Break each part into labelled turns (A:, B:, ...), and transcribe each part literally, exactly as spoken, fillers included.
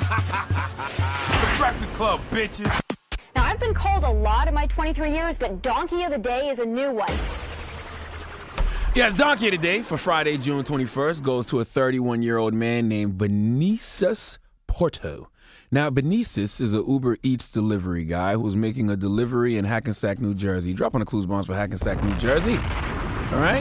A: The Breakfast Club, bitches.
B: Now, I've been called a lot in my twenty-three years, but Donkey of the Day is a new one.
C: Yes, Donkey of the Day for Friday, June twenty-first goes to a thirty-one-year-old man named Vinicius Porto. Now, Vinicius is an Uber Eats delivery guy who's making a delivery in Hackensack, New Jersey. Dropping the clues bombs for Hackensack, New Jersey. All right?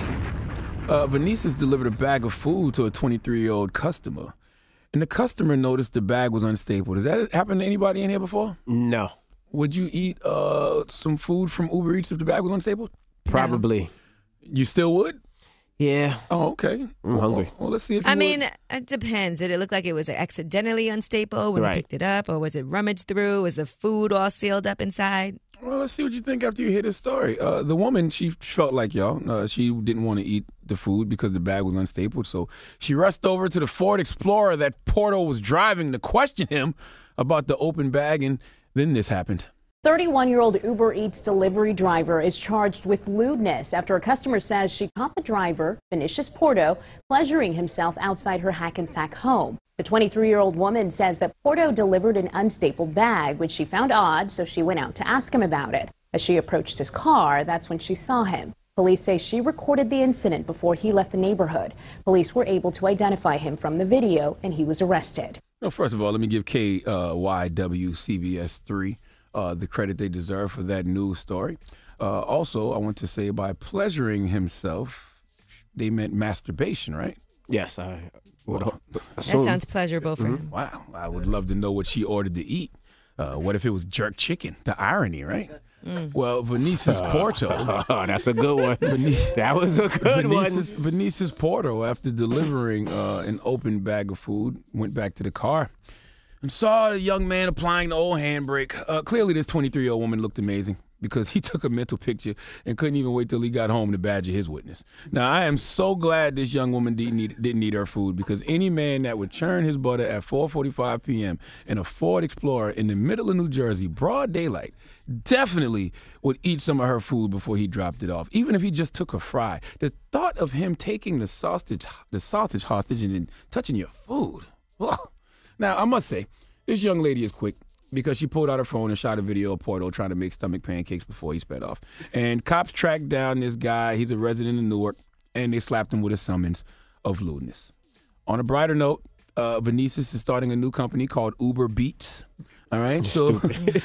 C: Uh, Vinicius delivered a bag of food to a twenty-three-year-old customer. And the customer noticed the bag was unstable. Does that happen to anybody in here before?
D: No.
C: Would you eat uh, some food from Uber Eats if the bag was unstable?
D: Probably.
C: You still would?
D: Yeah.
C: Oh, okay.
D: I'm hungry.
C: Well, let's see if you
E: I
C: would.
E: mean, it depends. Did it look like it was accidentally unstable when
D: Right.
E: you picked it up, or was it rummaged through? Was the food all sealed up inside?
C: Well, let's see what you think after you hear this story. Uh, the woman, she felt like y'all. Uh, she didn't want to eat the food because the bag was unstable. So she rushed over to the Ford Explorer that Porto was driving to question him about the open bag, and then this happened.
F: thirty-one-year-old Uber Eats delivery driver is charged with lewdness after a customer says she caught the driver, Vinicius Porto, pleasuring himself outside her Hackensack home. The twenty-three-year-old woman says that Porto delivered an unstapled bag, which she found odd, so she went out to ask him about it. As she approached his car, that's when she saw him. Police say she recorded the incident before he left the neighborhood. Police were able to identify him from the video, and he was arrested.
C: Well, first of all, let me give K Y W C B S three uh, the credit they deserve for that news story. Uh, also, I want to say by pleasuring himself, they meant masturbation, right?
D: Yes, I would
C: Well,
E: That sounds pleasurable for him.
C: Wow, I would love to know what she ordered to eat. Uh, what if it was jerk chicken? The irony, right?
E: Mm.
C: Well, Vinicius Porto.
D: Oh, that's a good one. that was a good
C: Vinicius,
D: one.
C: Vinicius Porto, after delivering uh, an open bag of food, went back to the car and saw the young man applying the old handbrake. Uh, clearly, this twenty-three-year-old woman looked amazing because he took a mental picture and couldn't even wait till he got home to badger his witness. Now, I am so glad this young woman didn't eat, didn't eat her food, because any man that would churn his butter at four forty-five p.m. in a Ford Explorer in the middle of New Jersey, broad daylight, definitely would eat some of her food before he dropped it off, even if he just took a fry. The thought of him taking the sausage, the sausage hostage and then touching your food. Well, now, I must say, this young lady is quick, because she pulled out her phone and shot a video of Porto trying to make stomach pancakes before he sped off. And cops tracked down this guy. He's a resident of Newark, and they slapped him with a summons of lewdness. On a brighter note, uh, Vinicius is starting a new company called Uber Beats. All right, so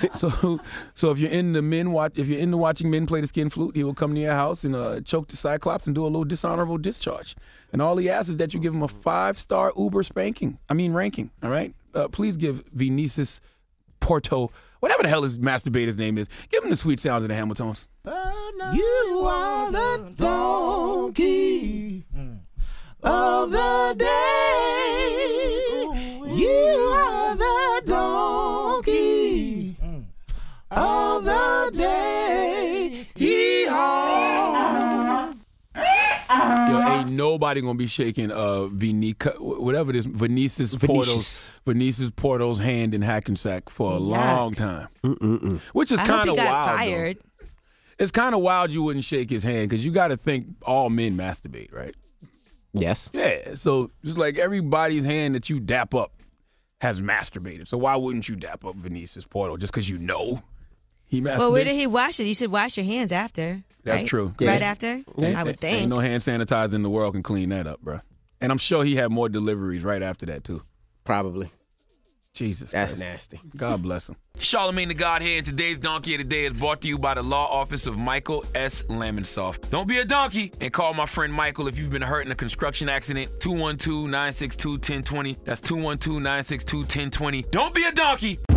C: so so if you're into men watch, if you're into watching men play the skin flute, he will come to your house and uh, choke the Cyclops and do a little dishonorable discharge. And all he asks is that you give him a five-star Uber spanking. I mean ranking. All right, uh, please give Vinicius Porto, whatever the hell his masturbator's name is, give him the sweet sounds of the Hamiltons.
G: You are the donkey of the day. You are the donkey of the day. Hee-haw.
C: Yo, ain't nobody gonna be shaking uh Vinica, whatever this Vinicius Porto's Vinicius Porto's hand in Hackensack for a
E: Yuck.
C: long time. Mm-mm-mm. Which is
E: I hope
C: kind
E: he
C: of
E: got
C: wild.
E: fired.
C: Though. It's kind of wild you wouldn't shake his hand, because you got to think all men masturbate, right?
D: Yes.
C: Yeah. So just like everybody's hand that you dap up has masturbated. So why wouldn't you dap up Vinicius Porto just because you know he masturbates?
E: Well, where did he wash it? You should wash your hands after.
C: That's
E: right?
C: true.
E: Right
C: Yeah.
E: after?
C: Ain't-
E: I would
C: ain't
E: think.
C: no hand sanitizer in the world can clean that up, bro. And I'm sure he had more deliveries right after that, too.
D: Probably.
C: Jesus
D: That's
C: Christ.
D: nasty.
C: God bless him. Charlamagne the God here, and today's Donkey of the Day is brought to you by the law office of Michael S. Lamonsoff. Don't be a donkey and call my friend Michael if you've been hurt in a construction accident. two one two, nine six two, one zero two zero. That's two one two, nine six two, one zero two zero. Don't be a donkey.